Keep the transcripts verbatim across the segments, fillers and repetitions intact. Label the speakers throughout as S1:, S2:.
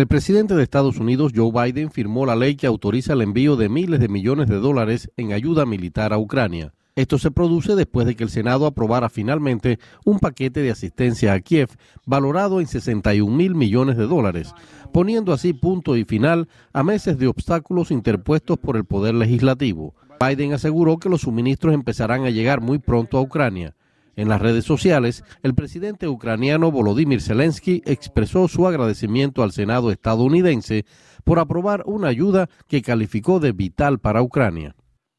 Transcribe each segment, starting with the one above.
S1: El presidente de Estados Unidos, Joe Biden, firmó la ley que autoriza el envío de miles de millones de dólares en ayuda militar a Ucrania. Esto se produce después de que el Senado aprobara finalmente un paquete de asistencia a Kiev valorado en sesenta y un mil millones de dólares, poniendo así punto y final a meses de obstáculos interpuestos por el poder legislativo. Biden aseguró que los suministros empezarán a llegar muy pronto a Ucrania. En las redes sociales, el presidente ucraniano Volodymyr Zelensky expresó su agradecimiento al Senado estadounidense por aprobar una ayuda que calificó de vital para Ucrania.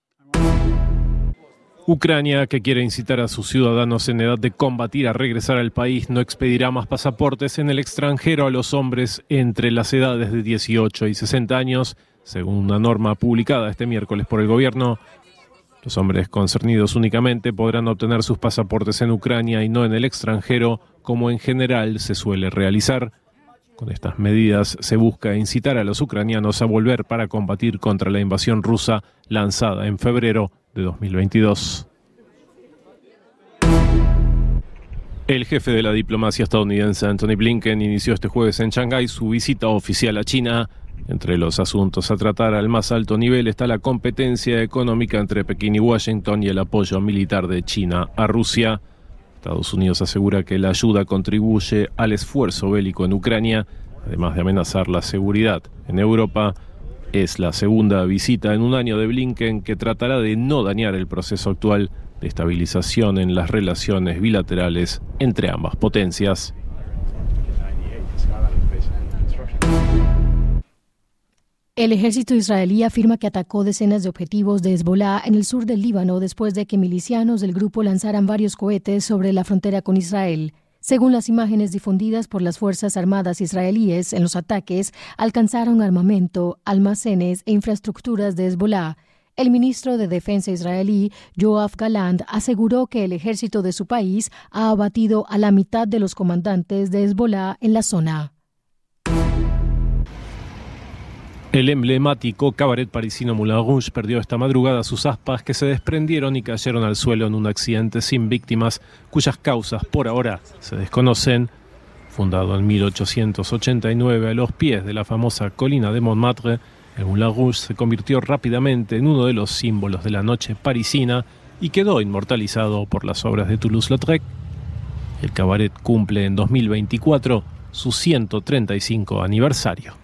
S2: Ucrania, que quiere incitar a sus ciudadanos en edad de combatir a regresar al país, no expedirá más pasaportes en el extranjero a los hombres entre las edades de dieciocho y sesenta años, según una norma publicada este miércoles por el gobierno. Los hombres concernidos únicamente podrán obtener sus pasaportes en Ucrania y no en el extranjero, como en general se suele realizar. Con estas medidas se busca incitar a los ucranianos a volver para combatir contra la invasión rusa lanzada en febrero de dos mil veintidós. El jefe de la diplomacia estadounidense, Antony Blinken, inició este jueves en Shanghái su visita oficial a China. Entre los asuntos a tratar al más alto nivel está la competencia económica entre Pekín y Washington y el apoyo militar de China a Rusia. Estados Unidos asegura que la ayuda contribuye al esfuerzo bélico en Ucrania, además de amenazar la seguridad en Europa. Es la segunda visita en un año de Blinken, que tratará de no dañar el proceso actual de estabilización en las relaciones bilaterales entre ambas potencias.
S3: El ejército israelí afirma que atacó decenas de objetivos de Hezbolá en el sur del Líbano después de que milicianos del grupo lanzaran varios cohetes sobre la frontera con Israel. Según las imágenes difundidas por las Fuerzas Armadas israelíes, en los ataques alcanzaron armamento, almacenes e infraestructuras de Hezbolá. El ministro de Defensa israelí, Yoav Gallant, aseguró que el ejército de su país ha abatido a la mitad de los comandantes de Hezbolá en la zona.
S2: El emblemático cabaret parisino Moulin Rouge perdió esta madrugada sus aspas, que se desprendieron y cayeron al suelo en un accidente sin víctimas, cuyas causas por ahora se desconocen. Fundado en mil ochocientos ochenta y nueve a los pies de la famosa colina de Montmartre, el Moulin Rouge se convirtió rápidamente en uno de los símbolos de la noche parisina y quedó inmortalizado por las obras de Toulouse-Lautrec. El cabaret cumple en dos mil veinticuatro su ciento treinta y cinco aniversario.